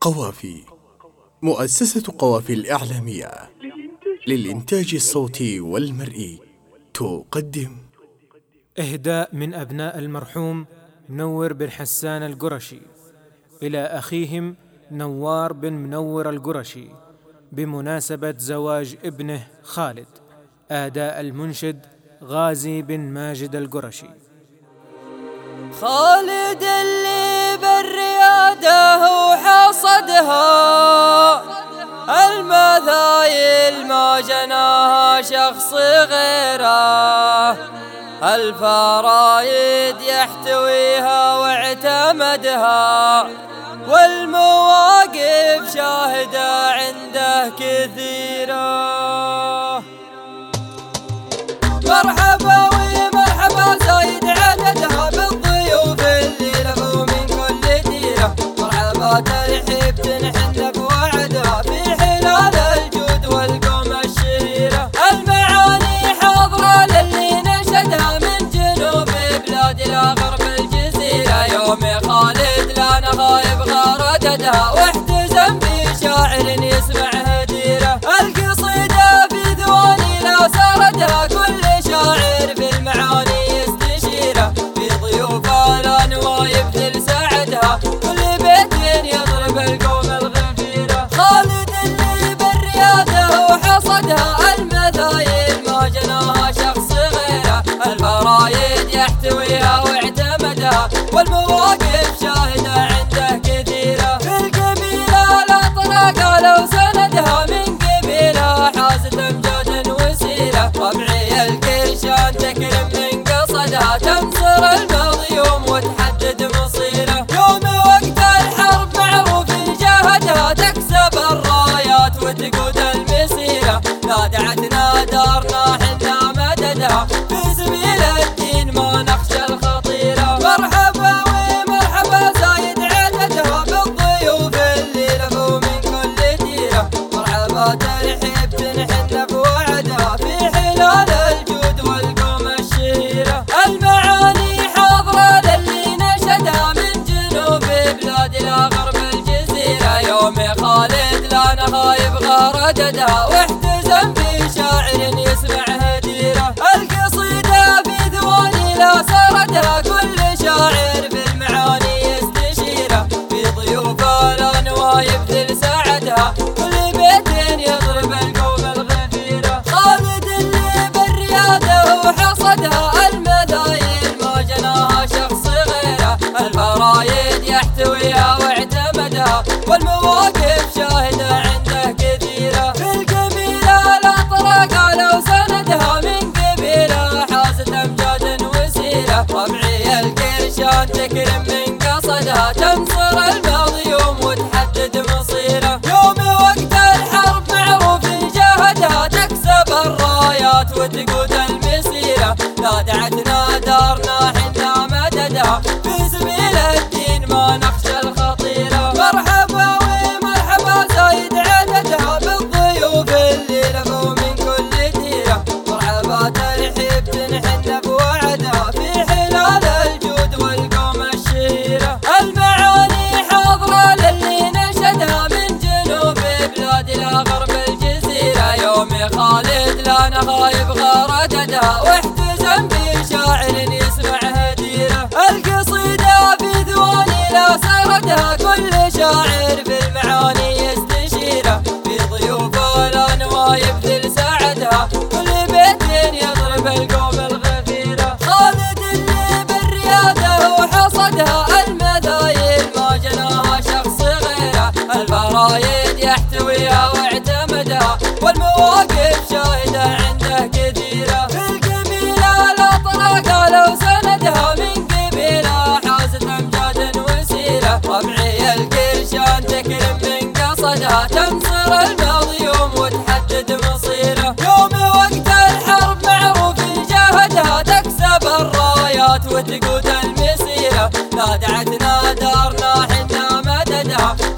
قوافي، مؤسسة قوافي الإعلامية للإنتاج الصوتي والمرئي تقدم إهداء من أبناء المرحوم منور بن حسان القرشي إلى أخيهم نوار بن منور القرشي بمناسبة زواج ابنه خالد. أداء المنشد غازي بن ماجد القرشي. خالد اللي بالريادة وحصدها المذايل ما جناها شخص غيره، الفرايد يحتويها واعتمدها، والمواقف شاهدة عنده كثيرة. مرحبا ومرحبا زايد عددها بالضيوف اللي لفوا من كل ديرة، مرحبا ترحيب تنحن بوعدها في حلال الجود والقوم الشهيرة، المعاني حاضرة للي نشدها من جنوب بلاد إلى غرب الجزيرة. يوم خالد لا نخايب غرددها واحتزم بشاعر يسمع هديرة، القصيدة في ذواني لا سردها كل شاعر في المعاني يستشيره، في ضيوف الأنوايب ذل سعدها كل بيت يضرب القوم الغفيرة. خالد اللي بالريادة وحصدها المذايل ما جناها شخص غيره، الفرايد يحتويها واعتمدها، والمواقف شاهدة عنده كثيرة. في القبيلة الأطراق لو سندها من قبيلة حازت أمجاد وسيرة، ربعي الكرشان تكرم من قصدها تنصر المظلوم وتحدد مصيره. يوم وقت الحرب معروف جاهدها تكسب الرايات وتقود المسيرة، نادعتنا دارنا حنا مددها في سبيل الدين ما نخشى الخطيرة. مرحبا ومرحبا زايد عددها بالضيوف اللي لفوا من كل ديرة، مرحبا ترحيب تنحن بوعدها في حلال الجود والقوم الشهيرة، المعاني حاضرة للي نشدها من جنوب بلاد إلى غرب الجزيرة. يوم خالد لا نخايب غرددها واحتزم بشاعر يسمع هديرة، القصيدة في ذواني لا سردها كل شاعر في المعاني يستشيره، في ضيوف الأنوايب ذل سعدها كل بيت يضرب القوم الغفيرة. خالد اللي بالريادة وحصدها المذايل ما جناها شخص غيره، الفرايد يحتويها واعتمدها، والمواقف شاهدة عنده كثيرة. في القبيلة الأطراق لو سندها من قبيلة حازت أمجاد وسيرة، ربعي الكرشان تكرم من قصدها تنصر المظلوم وتحدد مصيره. يوم وقت الحرب معروف جاهدها تكسب الرايات وتقود المسيرة، نادعتنا دارنا حنا مددها في سبيل الدين ما نخشى الخطيرة. مرحبا ومرحبا زايد عددها بالضيوف اللي لفوا من كل ديرة، مرحبا ترحيب تنحن بوعدها في حلال الجود والقوم الشهيرة، المعاني حاضرة للي نشدها من جنوب بلاد إلى غرب الجزيرة. يوم خالد لا نخايب غرددها واحتزم بشاعر يسمع هديرة، القصيدة في ذواني لا سردها كل شاعر في المعاني يستشيره، في ضيوف الأنوايب ذل سعدها كل بيت يضرب القوم الغفيرة. خالد اللي بالريادة وحصدها المذايل ما جناها شخص غيره، الفرايد يحتويها واعتمدها، والمواقف شاهدة عنده كثيرة. في القبيلة الأطراق لو سندها من قبيلة حازت أمجاد وسيرة، ربعي الكرشان تكرم من قصدها تنصر المظلوم وتحدد مصيره. يوم وقت الحرب معروف جاهدها تكسب الرايات وتقود المسيرة، نادعتنا دارنا حنا مددها